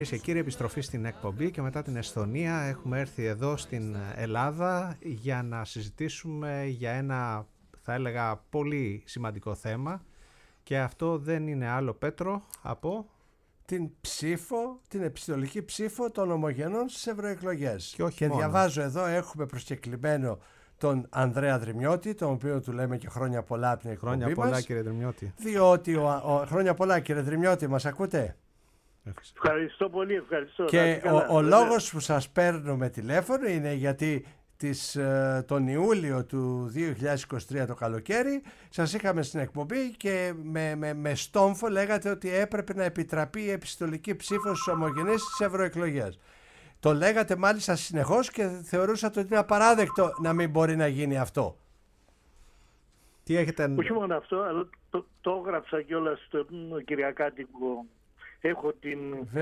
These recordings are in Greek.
Και κύριε, επιστροφή στην εκπομπή και μετά την Εσθονία έχουμε έρθει εδώ στην Ελλάδα για να συζητήσουμε για ένα, θα έλεγα, πολύ σημαντικό θέμα, και αυτό δεν είναι άλλο, Πέτρο, από την επιστολική ψήφο των ομογενών στις ευρωεκλογές. Και διαβάζω εδώ, έχουμε προσκεκλημένο τον Ανδρέα Δρυμιώτη, τον οποίο του λέμε και χρόνια πολλά από την εκπομπή μας. Χρόνια πολλά, κύριε Δρυμιώτη. Διότι χρόνια πολλά, κύριε Δρυμιώτη, μας ακούτε? Ευχαριστώ πολύ, ευχαριστώ. Και ο λόγος που σας παίρνουμε τηλέφωνο είναι γιατί τον Ιούλιο του 2023 το καλοκαίρι σας είχαμε στην εκπομπή και με στόμφο λέγατε ότι έπρεπε να επιτραπεί η επιστολική ψήφος στους ομογενείς στις ευρωεκλογές. Το λέγατε μάλιστα συνεχώς και θεωρούσατε ότι είναι απαράδεκτο να μην μπορεί να γίνει αυτό. Τι έχετε... Όχι μόνο αυτό, αλλά το έγραψα κιόλας στο Κυριακάτικο. Έχω την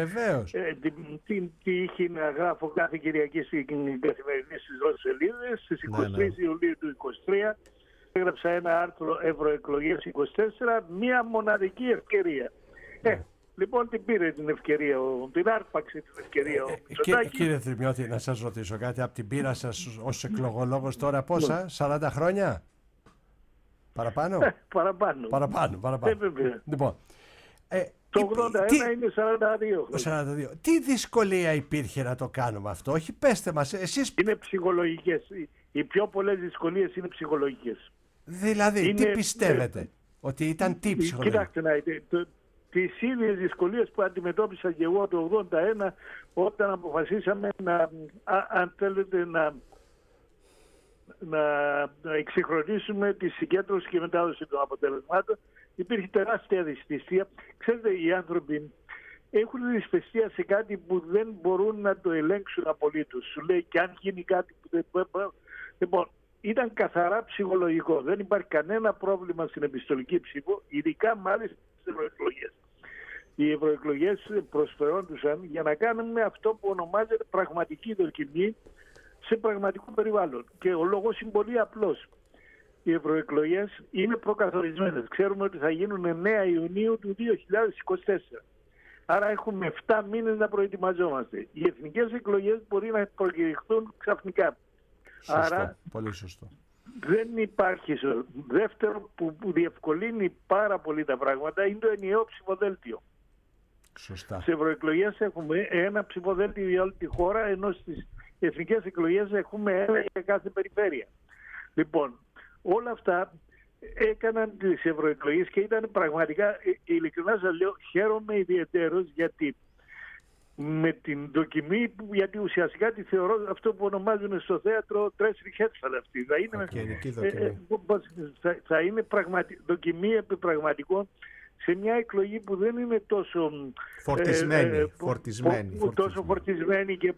τύχη να γράφω κάθε Κυριακή στην καθημερινή στις 12 σελίδες. Στις 23 Ιουλίου του 2023 έγραψα ένα άρθρο Ευρωεκλογές 24, μία μοναδική ευκαιρία. Λοιπόν, την πήρε την ευκαιρία, την άρπαξε την ευκαιρία ο Μητσοτάκης. Κύριε Δρυμιώτη, να σας ρωτήσω κάτι από την πείρα σας ως εκλογολόγος τώρα πόσα, 40 χρόνια? Παραπάνω? Παραπάνω. Λοιπόν, το 81 είναι 42. Τι δυσκολία υπήρχε να το κάνουμε αυτό? Όχι, πέστε μας εσείς. Είναι ψυχολογικές. Οι πιο πολλές δυσκολίες είναι ψυχολογικές. Δηλαδή, τι πιστεύετε? Ότι ήταν τι ψυχολογικές? Κοιτάξτε να δείτε, τις ίδιες δυσκολίες που αντιμετώπισα και εγώ το 81 όταν αποφασίσαμε αν θέλετε να εξυγχρονίσουμε τη συγκέντρωση και μετάδοση των αποτελεσμάτων. Υπήρχε τεράστια δυσπιστία. Ξέρετε, οι άνθρωποι έχουν δυσπιστία σε κάτι που δεν μπορούν να το ελέγξουν απολύτως. Σου λέει, και αν γίνει κάτι που δεν... Λοιπόν, ήταν καθαρά ψυχολογικό. Δεν υπάρχει κανένα πρόβλημα στην επιστολική ψήφο, ειδικά μάλιστα στις ευρωεκλογές. Οι ευρωεκλογές προσφερόντουσαν για να κάνουμε αυτό που ονομάζεται πραγματική δοκιμή σε πραγματικό περιβάλλον. Και ο λόγος είναι πολύ απλός. Οι ευρωεκλογές είναι προκαθορισμένες. Ξέρουμε ότι θα γίνουν 9 Ιουνίου του 2024. Άρα έχουμε 7 μήνες να προετοιμαζόμαστε. Οι εθνικές εκλογές μπορεί να προκηρυχθούν ξαφνικά. Σωστό, άρα πολύ σωστό. δεν υπάρχει. Δεύτερο που διευκολύνει πάρα πολύ τα πράγματα είναι το ενιαίο ψηφοδέλτιο. Σωστά. Σε ευρωεκλογές έχουμε ένα ψηφοδέλτιο για όλη τη χώρα, ενώ στις εθνικές εκλογές έχουμε ένα για κάθε περιφέρεια. Λοιπόν, όλα αυτά έκαναν τις ευρωεκλογές και ήταν πραγματικά, ειλικρινά σας λέω, χαίρομαι ιδιαιτέρως γιατί με την δοκιμή, γιατί ουσιαστικά τη θεωρώ αυτό που ονομάζουν στο θέατρο τρέσσερι χέρσαλ αυτή. Θα είναι δοκιμή επί πραγματικών σε μια εκλογή που δεν είναι τόσο φορτισμένη και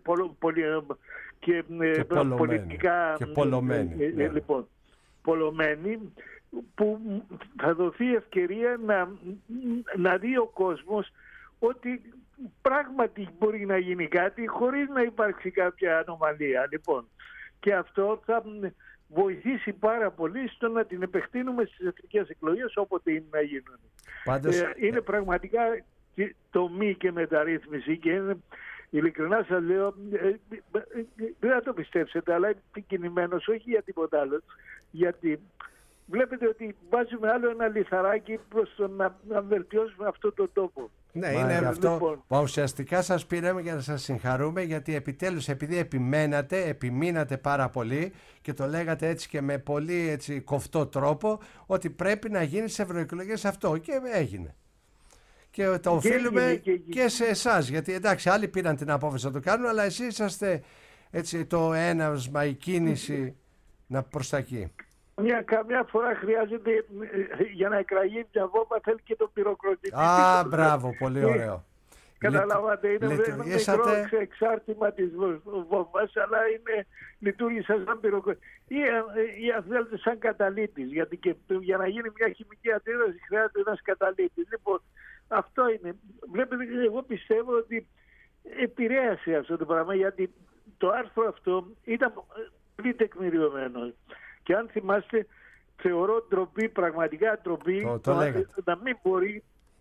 πολιτικά λοιπόν, πολλωμένη, που θα δοθεί ευκαιρία να δει ο κόσμος ότι πράγματι μπορεί να γίνει κάτι χωρίς να υπάρξει κάποια ανομαλία. Λοιπόν, και αυτό θα βοηθήσει πάρα πολύ στο να την επεκτείνουμε στις εθνικές εκλογές όποτε είναι να γίνουν. Πάντως... είναι πραγματικά τομή και μεταρρύθμιση και είναι, ειλικρινά σας λέω, δεν θα το πιστέψετε, αλλά είμαι επικοινημένος, όχι για τίποτα άλλο, γιατί βλέπετε ότι βάζουμε άλλο ένα λιθαράκι προς το να βελτιώσουμε αυτόν τον τόπο. Ναι, είναι αυτό. Λοιπόν, ουσιαστικά σας πήραμε για να σας συγχαρούμε, γιατί επιτέλους, επειδή επιμείνατε πάρα πολύ και το λέγατε έτσι και με πολύ έτσι κοφτό τρόπο, ότι πρέπει να γίνει σε ευρωεκλογές αυτό, και έγινε. Και το οφείλουμε και σε εσάς, γιατί εντάξει, άλλοι πήραν την απόφαση να το κάνουν, αλλά εσείς είσαστε έτσι το έναυσμα, η κίνηση προς τα εκεί. Καμιά φορά χρειάζεται για να εκραγεί μια βόμβα, θέλει και το πυροκροτητή. Μπράβο, πολύ ωραίο. Καταλάβατε, είναι μικρό εξάρτημα της βόμβας, αλλά λειτουργήσε σαν πυροκροτητή. Ή αν θέλετε σαν καταλύτης, γιατί και για να γίνει μια χημική αντίδραση χρειάζεται ένας καταλύτης. Λοιπόν, αυτό είναι. Βλέπετε, εγώ πιστεύω ότι επηρέασε αυτό το πράγμα, γιατί το άρθρο αυτό ήταν πολύ τεκμηριωμένο. Και αν θυμάστε, θεωρώ ντροπή, πραγματικά ντροπή, να μην μπορεί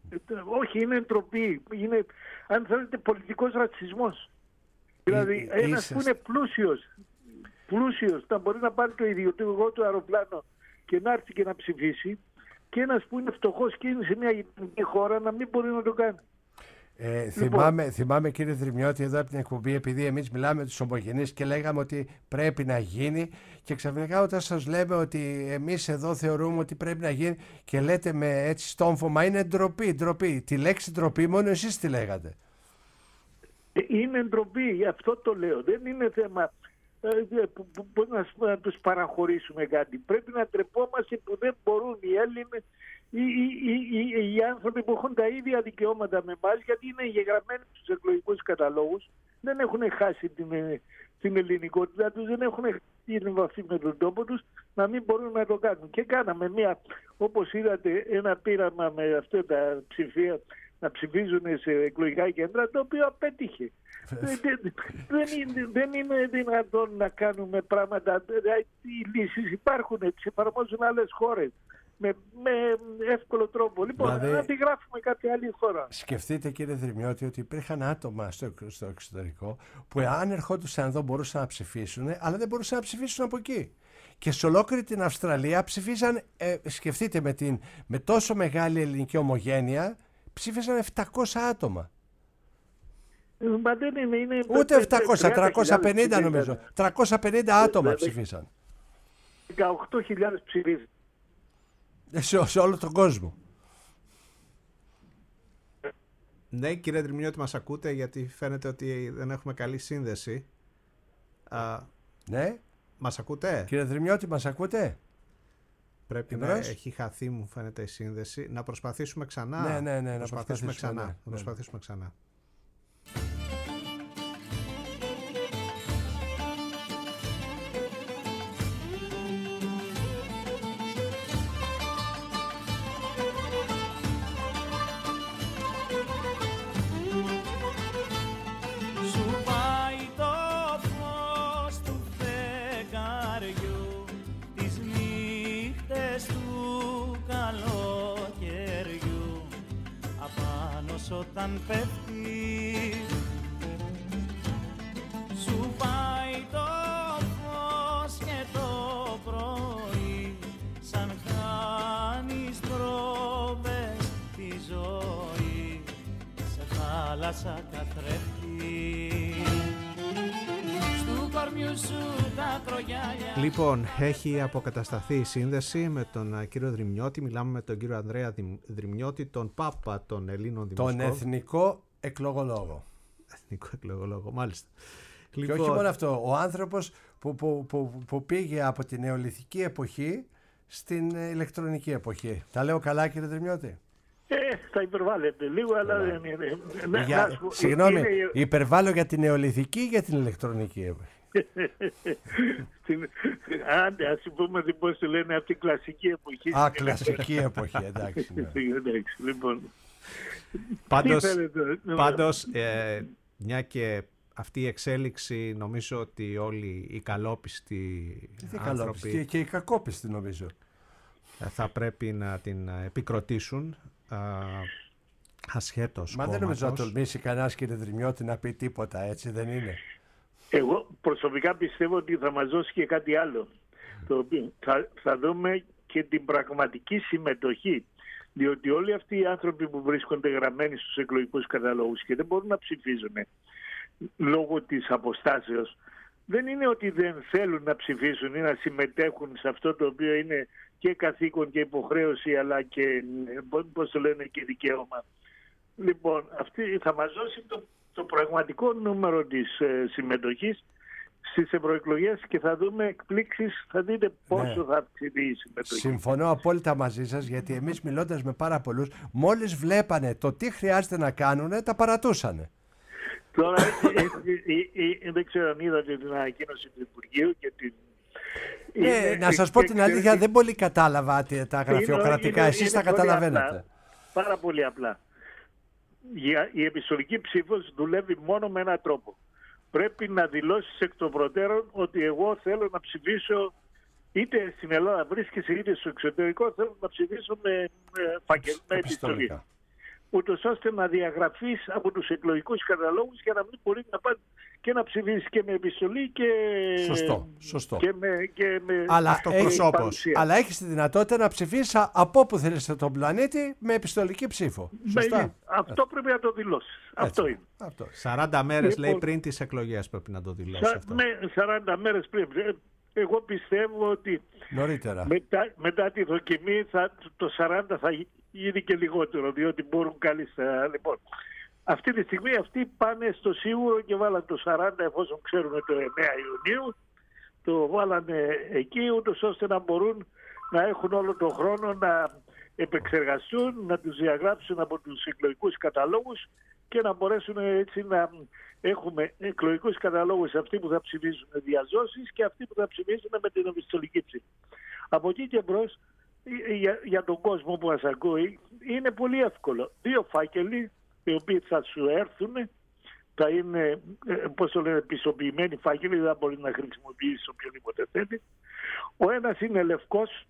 Όχι, είναι ντροπή. Είναι, αν θέλετε, πολιτικός ρατσισμός. Δηλαδή, ένας που είναι πλούσιος, θα μπορεί να πάρει το ιδιωτικό του αεροπλάνο και να έρθει και να ψηφίσει, και ένας που είναι φτωχός και είναι σε μια γειτονική χώρα να μην μπορεί να το κάνει. Θυμάμαι κύριε Δρυμιώτη εδώ από την εκπομπή, επειδή εμείς μιλάμε με τους ομογενείς και λέγαμε ότι πρέπει να γίνει, και ξαφνικά όταν σας λέμε ότι εμείς εδώ θεωρούμε ότι πρέπει να γίνει και λέτε με έτσι στόμφωμα, είναι ντροπή. Τη λέξη ντροπή μόνο εσείς τη λέγατε. Είναι ντροπή, αυτό το λέω. Δεν είναι θέμα να τους παραχωρήσουμε κάτι. Πρέπει να τρεπόμαστε που δεν μπορούν οι Έλληνες, οι άνθρωποι που έχουν τα ίδια δικαιώματα με εμάς, γιατί είναι εγγεγραμμένοι στους εκλογικούς καταλόγους, δεν έχουν χάσει την ελληνικότητα τους, δεν έχουν την επαφή με τον τόπο τους, να μην μπορούν να το κάνουν. Και κάναμε όπως είδατε, ένα πείραμα με αυτά τα ψηφία να ψηφίζουν σε εκλογικά κέντρα, το οποίο απέτυχε. Δεν είναι δυνατόν να κάνουμε πράγματα. Οι λύσεις υπάρχουν, τις εφαρμόζουν άλλες χώρες με εύκολο τρόπο. Λοιπόν, δηλαδή, να αντιγράφουμε κάποια άλλη χώρα. Σκεφτείτε κύριε Δρυμιώτη ότι υπήρχαν άτομα στο εξωτερικό που αν ερχόντουσαν εδώ μπορούσαν να ψηφίσουν, αλλά δεν μπορούσαν να ψηφίσουν από εκεί. Και σε ολόκληρη την Αυστραλία ψηφίσαν, σκεφτείτε με τόσο μεγάλη ελληνική ομογένεια, ψήφισαν 700 άτομα. Μα δεν είναι ούτε 700, 350 νομίζω. 350 άτομα ψηφίσαν. 18.000 ψηφίσαν. Σε όλο τον κόσμο. Ναι, κύριε Δρυμιώτη, μας ακούτε? Γιατί φαίνεται ότι δεν έχουμε καλή σύνδεση. Ναι. Μας ακούτε? Κύριε Δρυμιώτη, μας ακούτε? Πρέπει να έχει χαθεί, μου φαίνεται, η σύνδεση. Να προσπαθήσουμε ξανά. Ναι, να προσπαθήσουμε ξανά. Όταν πέφτει σου πάει το φως και το πρωί, σαν χάνεις πρόβες τη ζωή, σε θάλασσα καθρέφτη, στου κορμιού σου τα κρογιάλια. Λοιπόν, έχει αποκατασταθεί η σύνδεση με τον κύριο Δρυμιώτη. Μιλάμε με τον κύριο Ανδρέα Δρυμιώτη, τον Πάπα των Ελλήνων δημοσκόπων. Τον εθνικό εκλογολόγο. Εθνικό εκλογολόγο, μάλιστα. Και όχι μόνο αυτό, ο άνθρωπος που πήγε από την νεολιθική εποχή στην ηλεκτρονική εποχή. Τα λέω καλά κύριε Δρυμιώτη? Θα υπερβάλλετε λίγο, αλλά δεν είναι. Συγγνώμη, υπερβάλλω για την νεολιθική ή για την ηλεκτρονική εποχή? Άντε, ας πούμε πώς το λένε, από την κλασική εποχή. Κλασική εποχή, εντάξει. Λοιπόν. Πάντως, μια και αυτή η εξέλιξη, νομίζω ότι όλοι οι καλόπιστοι άνθρωποι και οι κακόπιστοι νομίζω θα πρέπει να την επικροτήσουν ασχέτως κόμματος. Δεν νομίζω να τολμήσει κανένας κύριε Δρυμιώτη να πει τίποτα, έτσι δεν είναι? Εγώ προσωπικά πιστεύω ότι θα μας δώσει και κάτι άλλο, το οποίο θα δούμε και την πραγματική συμμετοχή, διότι όλοι αυτοί οι άνθρωποι που βρίσκονται γραμμένοι στους εκλογικούς καταλόγους και δεν μπορούν να ψηφίζουν λόγω της αποστάσεως, δεν είναι ότι δεν θέλουν να ψηφίσουν ή να συμμετέχουν σε αυτό το οποίο είναι και καθήκον και υποχρέωση, αλλά και, πώς το λένε, και δικαίωμα. Λοιπόν, αυτή θα μας δώσει το πραγματικό νούμερο της συμμετοχής στις ευρωεκλογές και θα δούμε εκπλήξεις, θα δείτε πόσο θα αυξηθεί η συμμετοχή. Συμφωνώ απόλυτα μαζί σας, γιατί εμείς μιλώντας με πάρα πολλούς, μόλις βλέπανε το τι χρειάζεται να κάνουν, τα παρατούσανε. Τώρα δεν ξέρω αν είδατε την ανακοίνωση του Υπουργείου και την... να σας πω την αλήθεια, δεν πολύ κατάλαβα τα γραφειοκρατικά, εσείς τα καταλαβαίνετε. Πάρα πολύ απλά. Η επιστολική ψήφος δουλεύει μόνο με έναν τρόπο. Πρέπει να δηλώσεις εκ των προτέρων ότι εγώ θέλω να ψηφίσω, είτε στην Ελλάδα βρίσκεσαι είτε στο εξωτερικό, θέλω να ψηφίσω με επιστολή. ούτως ώστε να διαγραφείς από τους εκλογικούς καταλόγους για να μην μπορεί να πάει και να ψηφίσει και με επιστολή και, σωστό. και με αυτοπροσώπως. Αλλά έχεις τη δυνατότητα να ψηφίσεις από όπου θέλεις στον πλανήτη με επιστολική ψήφο. Σωστά. Αυτό πρέπει να το δηλώσεις. Αυτό είναι. 40 μέρες λέει πριν τις εκλογές πρέπει να το δηλώσεις αυτό. 40 μέρες πριν. Εγώ πιστεύω ότι νωρίτερα. Μετά τη δοκιμή το 40 θα γίνει και λιγότερο, διότι μπορούν κάλλιστα. Λοιπόν, αυτή τη στιγμή αυτοί πάνε στο σίγουρο και βάλαν το 40 εφόσον ξέρουν το 9 Ιουνίου. Το βάλανε εκεί ούτως ώστε να μπορούν να έχουν όλο τον χρόνο να επεξεργαστούν, να τους διαγράψουν από τους εκλογικούς καταλόγους και να μπορέσουν έτσι να έχουμε εκλογικούς καταλόγους αυτοί που θα ψηφίσουν διαζώσεις και αυτοί που θα ψηφίσουν με την επιστολική ψήφο. Από εκεί και μπρος, για τον κόσμο που μας ακούει, είναι πολύ εύκολο. 2 φάκελοι, οι οποίοι θα σου έρθουν, θα είναι, πώς το λένε, πιστοποιημένοι φάκελοι, δεν μπορεί να χρησιμοποιήσει οποιονδήποτε θέλει. Ο ένας είναι λευκός,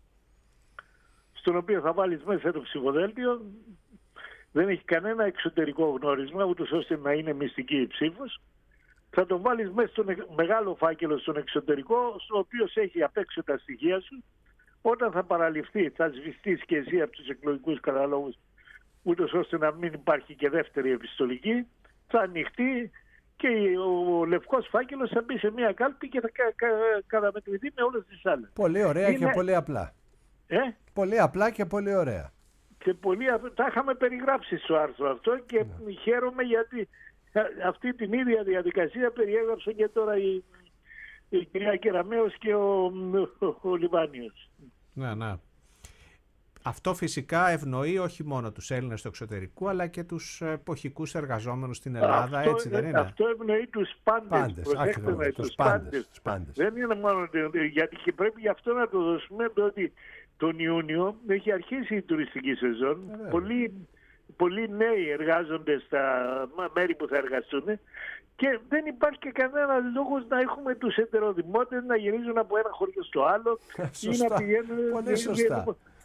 στον οποίο θα βάλεις μέσα το ψηφοδέλτιο, δεν έχει κανένα εξωτερικό γνώρισμα, ούτως ώστε να είναι μυστική η ψήφος. Θα τον βάλεις μέσα στον μεγάλο φάκελο στον εξωτερικό, στο οποίο έχει απ' έξω τα στοιχεία σου. Όταν θα παραληφθεί, θα σβηστείς και εσύ από τους εκλογικούς καταλόγους, ούτως ώστε να μην υπάρχει και δεύτερη επιστολική. Θα ανοιχτεί και ο λευκός φάκελος θα μπει σε μια κάλπη και θα καταμετρηθεί με όλες τις άλλες. Πολύ ωραία και πολύ απλά. Πολύ απλά και πολύ ωραία. Και τα είχαμε περιγράψει στο άρθρο αυτό και χαίρομαι γιατί αυτή την ίδια διαδικασία περιέγραψε και τώρα η κυρία Κεραμέως και ο Λιβάνιος. Ναι. Αυτό φυσικά ευνοεί όχι μόνο τους Έλληνες στο εξωτερικό αλλά και τους εποχικούς εργαζόμενους στην Ελλάδα, έτσι δεν είναι? Αυτό ευνοεί τους πάντες. Τους πάντες. Δεν είναι μόνο γιατί και πρέπει γι' αυτό να το δώσουμε, ότι τον Ιούνιο έχει αρχίσει η τουριστική σεζόν. Πολλοί νέοι εργάζονται στα μέρη που θα εργαστούν και δεν υπάρχει και κανένα λόγος να έχουμε τους ετεροδημότες να γυρίζουν από ένα χωριό στο άλλο ή να πηγαίνουν. Πολύ σωστά.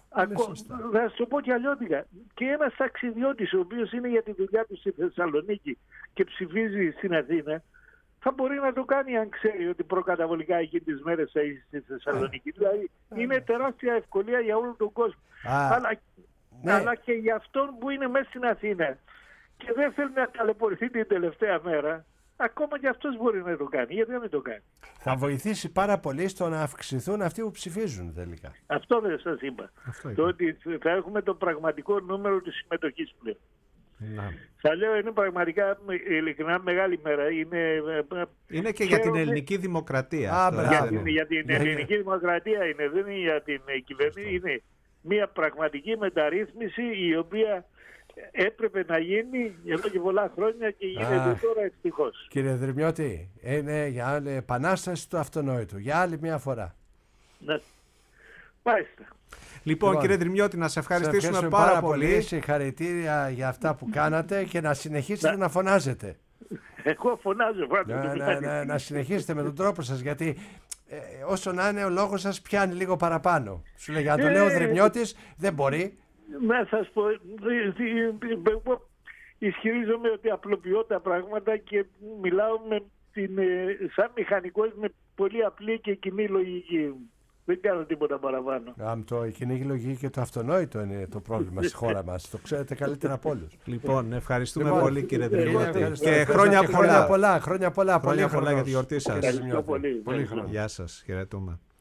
Θα σου το πω και αλλιώτικα. Και ένας ταξιδιώτης ο οποίος είναι για τη δουλειά του στη Θεσσαλονίκη και ψηφίζει στην Αθήνα, θα μπορεί να το κάνει αν ξέρει ότι προκαταβολικά εκείνες τις μέρες θα είσαι στη Θεσσαλονίκη. Δηλαδή είναι τεράστια ευκολία για όλο τον κόσμο. Αλλά και για αυτόν που είναι μέσα στην Αθήνα και δεν θέλει να ταλαιπωρηθεί την τελευταία μέρα, ακόμα και αυτός μπορεί να το κάνει. Γιατί να μην το κάνει? Θα βοηθήσει πάρα πολύ στο να αυξηθούν αυτοί που ψηφίζουν τελικά. Αυτό δεν σας είπα. Το ότι θα έχουμε το πραγματικό νούμερο της συμμετοχής πλέον. Θα λέω είναι πραγματικά ειλικρινά μεγάλη μέρα. Είναι και για την ελληνική δημοκρατία. Για την ελληνική δημοκρατία είναι, δεν είναι για την κυβέρνηση. Είναι μια πραγματική μεταρρύθμιση η οποία έπρεπε να γίνει εδώ και πολλά χρόνια και γίνεται τώρα ευτυχώς. Κύριε Δρυμιώτη, είναι για άλλη επανάσταση του αυτονόητου. Για άλλη μια φορά. Ναι. Μάλιστα. Λοιπόν, κύριε Δρυμιώτη, να σε ευχαριστήσουμε πάρα πολύ. Συγχαρητήρια για αυτά που κάνατε και να συνεχίσετε να φωνάζετε. Εγώ φωνάζω να συνεχίσετε με τον τρόπο σας, γιατί όσο να είναι ο λόγος σας πιάνει λίγο παραπάνω. Σου λέει, αν το λέω ο Δρυμιώτης δεν μπορεί. Να σας πω, ισχυρίζομαι ότι απλοποιώ τα πράγματα και μιλάω σαν μηχανικός με πολύ απλή και κοινή λογική. Δεν κάνω τίποτα παραπάνω. Η κοινή λογική και το αυτονόητο είναι το πρόβλημα στη χώρα μας. Το ξέρετε καλύτερα από όλους. Λοιπόν, ευχαριστούμε πολύ κύριε Δρυμιώτη. Και χρόνια πολλά. Χρόνια πολλά για τη γιορτή σας. Ευχαριστώ πολύ. Γεια σας, χαιρετούμε.